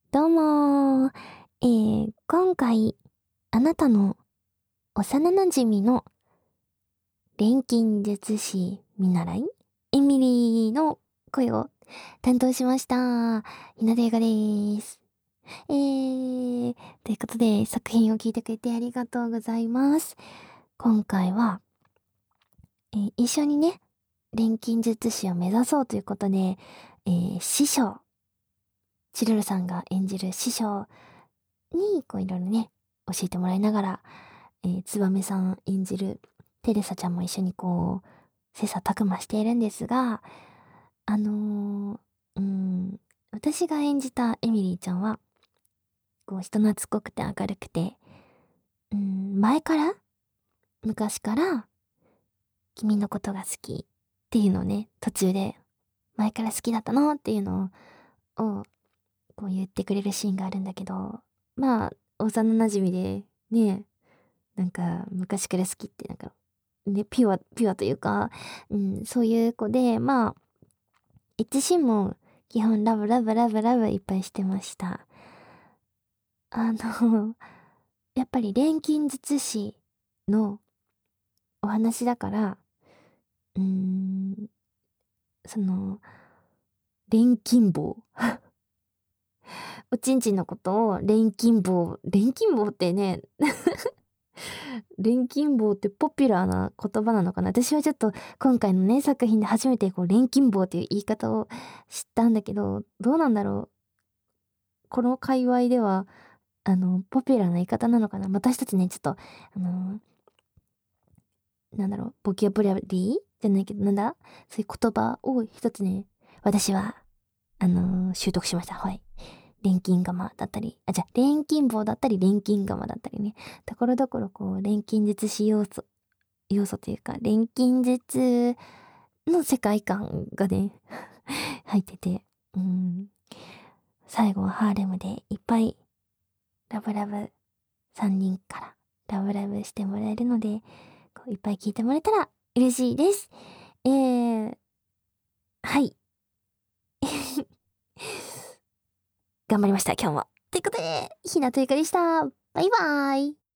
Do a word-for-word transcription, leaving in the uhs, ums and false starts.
どうもー、えー、今回、あなたの幼馴染の錬金術師見習いエミリーの声を担当しました。ひなでがでーす。えー、ということで作品を聞いてくれてありがとうございます。今回は、えー一緒にね、錬金術師を目指そうということで、えー師匠、チルルさんが演じる師匠に、こういろいろね、教えてもらいながら、えー、つばめさん演じるテレサちゃんも一緒にこう、切磋琢磨しているんですが、あのー、うーん、私が演じたエミリーちゃんは、こう、人懐っこくて明るくて、うーん、前から昔から、君のことが好きっていうのをね、途中で、前から好きだったのっていうのを、こう言ってくれるシーンがあるんだけど、まあ、幼馴染で、ね、なんか、昔から好きって、なんか、ね、ピュア、ピュアというか、うん、そういう子で、まあ、一心も基本ラブラブラブラブいっぱいしてました。あの、やっぱり錬金術師のお話だから、うーん、その、錬金棒。おちんちんのことを錬金棒、錬金棒ってね、錬金棒ってポピュラーな言葉なのかな。私はちょっと今回のね、作品で初めてこう錬金棒っていう言い方を知ったんだけど、どうなんだろう。この界隈では、あの、ポピュラーな言い方なのかな。私たちね、ちょっと、あの、なんだろう、ボキャブラリーじゃないけど、なんだそういう言葉を一つね、私は、あのー習得しました。はい。錬金釜だったり、あ、じゃあ、錬金棒だったり、錬金釜だったりね。ところどころ、こう、錬金術師要素、要素というか、錬金術の世界観がね、入ってて、うん。最後はハーレムでいっぱい、ラブラブさんにんからラブラブしてもらえるので、こういっぱい聞いてもらえたら嬉しいです。えー、はい。頑張りました、今日も。ということで、ひなとゆかでした。バイバーイ。